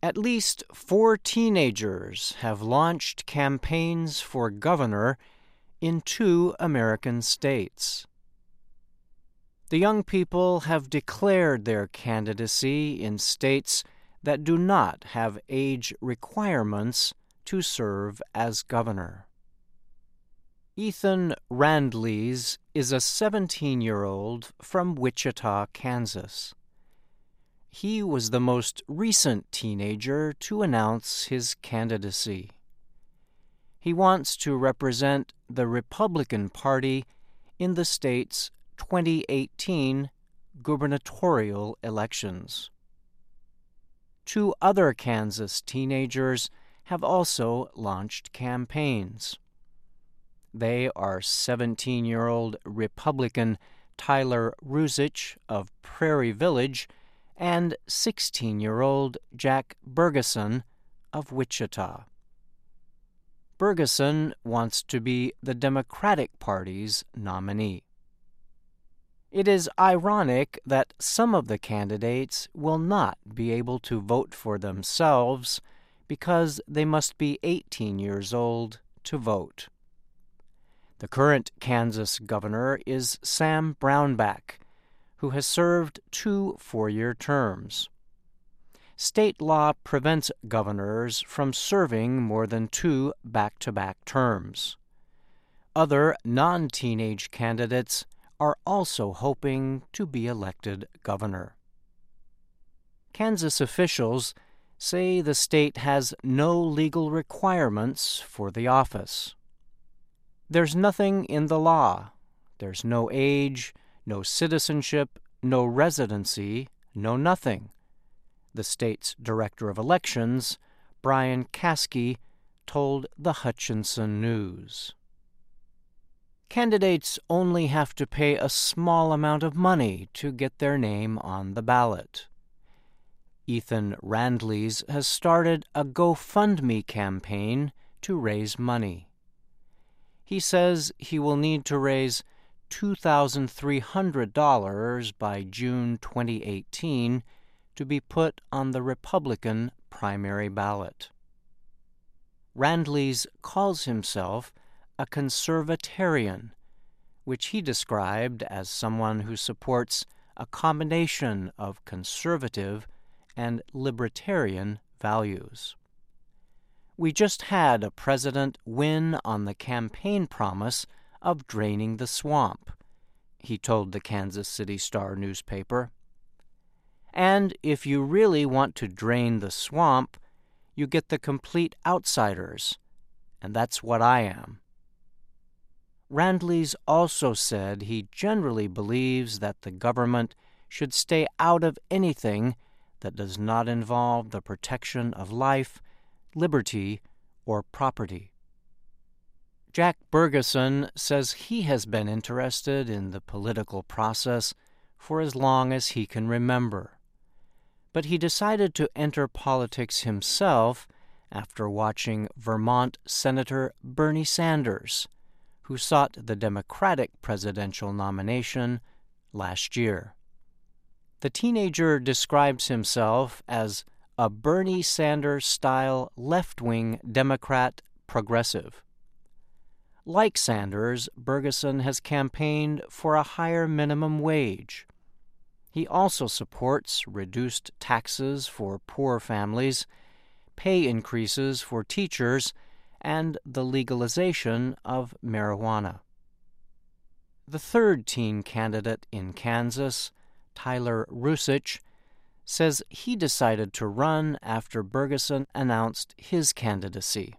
At least 4 teenagers have launched campaigns for governor in 2 American states. The young people have declared their candidacy in states that do not have age requirements to serve as governor. Ethan Randles is a 17-year-old from Wichita, Kansas. He was the most recent teenager to announce his candidacy. He wants to represent the Republican Party in the state's 2018 gubernatorial elections. 2 other Kansas teenagers have also launched campaigns. They are 17-year-old Republican Tyler Rusich of Prairie Village and 16-year-old Jack Bergeson of Wichita. Bergeson wants to be the Democratic Party's nominee. It is ironic that some of the candidates will not be able to vote for themselves because they must be 18 years old to vote. The current Kansas governor is Sam Brownback, who has served 2 four-year terms. State law prevents governors from serving more than 2 back-to-back terms. Other non-teenage candidates are also hoping to be elected governor. Kansas officials say the state has no legal requirements for the office. There's nothing in the law. There's no age, no citizenship, no residency, no nothing, the state's director of elections, Brian Caskey, told the Hutchinson News. Candidates only have to pay a small amount of money to get their name on the ballot. Ethan Randles has started a GoFundMe campaign to raise money. He says he will need to raise $2,300 by June 2018 to be put on the Republican primary ballot. Randles calls himself a conservatarian, which he described as someone who supports a combination of conservative and libertarian values. We just had a president win on the campaign promise of draining the swamp, he told the Kansas City Star newspaper. And if you really want to drain the swamp, you get the complete outsiders, and that's what I am. Randles also said he generally believes that the government should stay out of anything that does not involve the protection of life, liberty, or property. Jack Bergeson says he has been interested in the political process for as long as he can remember. But he decided to enter politics himself after watching Vermont Senator Bernie Sanders, who sought the Democratic presidential nomination last year. The teenager describes himself as a Bernie Sanders-style left-wing Democrat progressive. Like Sanders, Bergeson has campaigned for a higher minimum wage. He also supports reduced taxes for poor families, pay increases for teachers, and the legalization of marijuana. The third teen candidate in Kansas, Tyler Rusich, says he decided to run after Bergeson announced his candidacy.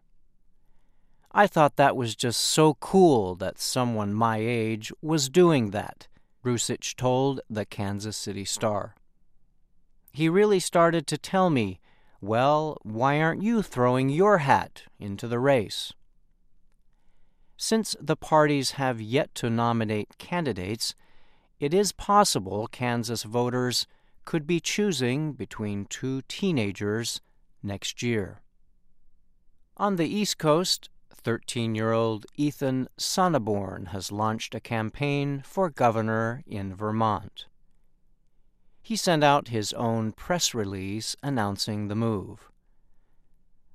I thought that was just so cool that someone my age was doing that, Rusich told the Kansas City Star. He really started to tell me, well, why aren't you throwing your hat into the race? Since the parties have yet to nominate candidates, it is possible Kansas voters could be choosing between 2 teenagers next year. On the East Coast, 13-year-old Ethan Sonneborn has launched a campaign for governor in Vermont. He sent out his own press release announcing the move.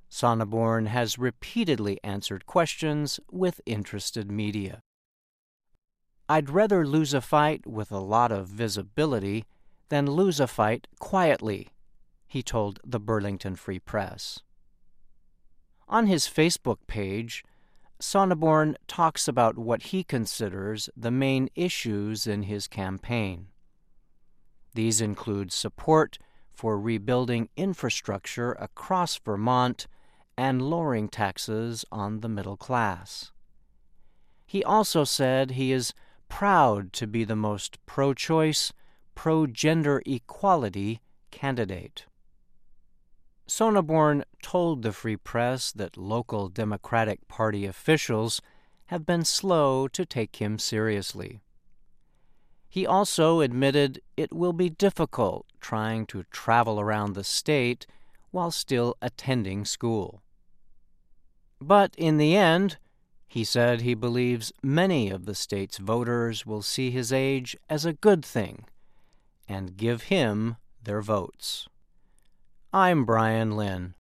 Sonneborn has repeatedly answered questions with interested media. "I'd rather lose a fight with a lot of visibility than lose a fight quietly," he told the Burlington Free Press. On his Facebook page, Sonneborn talks about what he considers the main issues in his campaign. These include support for rebuilding infrastructure across Vermont and lowering taxes on the middle class. He also said he is proud to be the most pro-choice, pro-gender equality candidate. Sonneborn told the Free Press that local Democratic Party officials have been slow to take him seriously. He also admitted it will be difficult trying to travel around the state while still attending school. But in the end, he said he believes many of the state's voters will see his age as a good thing and give him their votes. I'm Brian Lynn.